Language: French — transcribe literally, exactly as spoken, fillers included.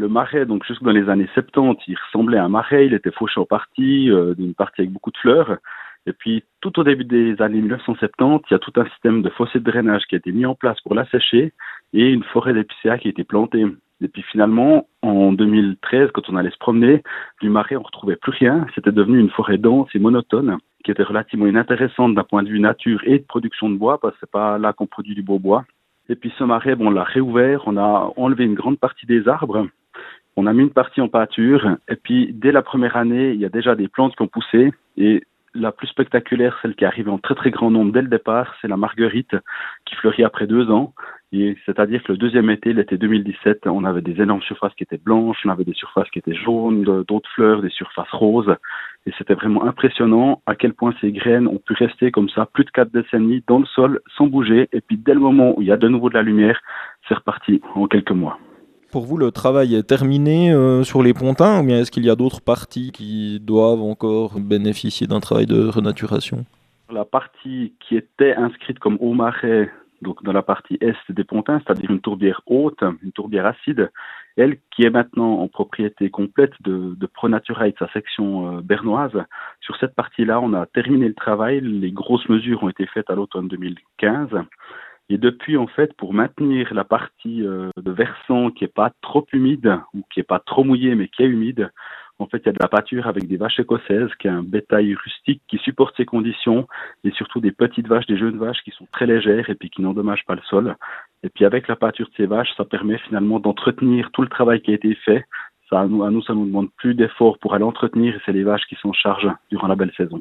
le marais, donc jusque dans les années soixante-dix, il ressemblait à un marais, il était fauché en partie, euh, d'une partie avec beaucoup de fleurs. Et puis, tout au début des années mille neuf cent soixante-dix, il y a tout un système de fossés de drainage qui a été mis en place pour l'assécher et une forêt d'épicéas qui a été plantée. Et puis finalement, en deux mille treize, quand on allait se promener, du marais, on ne retrouvait plus rien. C'était devenu une forêt dense et monotone qui était relativement inintéressante d'un point de vue nature et de production de bois, parce que c'est pas là qu'on produit du beau bois. Et puis ce marais, bon, on l'a réouvert, on a enlevé une grande partie des arbres, on a mis une partie en pâture, et puis dès la première année, il y a déjà des plantes qui ont poussé, et la plus spectaculaire, celle qui est arrivée en très très grand nombre dès le départ, c'est la marguerite qui fleurit après deux ans. Et c'est-à-dire que le deuxième été, l'été deux mille dix-sept, on avait des énormes surfaces qui étaient blanches, on avait des surfaces qui étaient jaunes, d'autres fleurs, des surfaces roses. Et c'était vraiment impressionnant à quel point ces graines ont pu rester comme ça plus de quatre décennies dans le sol sans bouger. Et puis dès le moment où il y a de nouveau de la lumière, c'est reparti en quelques mois. Pour vous, le travail est terminé euh, sur les pontins ou bien est-ce qu'il y a d'autres parties qui doivent encore bénéficier d'un travail de renaturation? La partie qui était inscrite comme haut marais, donc dans la partie est des pontins, c'est-à-dire une tourbière haute, une tourbière acide, elle qui est maintenant en propriété complète de, de ProNaturite, sa section euh, bernoise. Sur cette partie-là, on a terminé le travail, les grosses mesures ont été faites à l'automne deux mille quinze. Et depuis, en fait, pour maintenir la partie euh, de versant qui est pas trop humide ou qui est pas trop mouillée mais qui est humide, en fait, il y a de la pâture avec des vaches écossaises, qui est un bétail rustique qui supporte ces conditions, et surtout des petites vaches, des jeunes vaches qui sont très légères et puis qui n'endommagent pas le sol. Et puis avec la pâture de ces vaches, ça permet finalement d'entretenir tout le travail qui a été fait. Ça, à nous, à nous, ça nous demande plus d'efforts pour aller entretenir, et c'est les vaches qui s'en chargent durant la belle saison.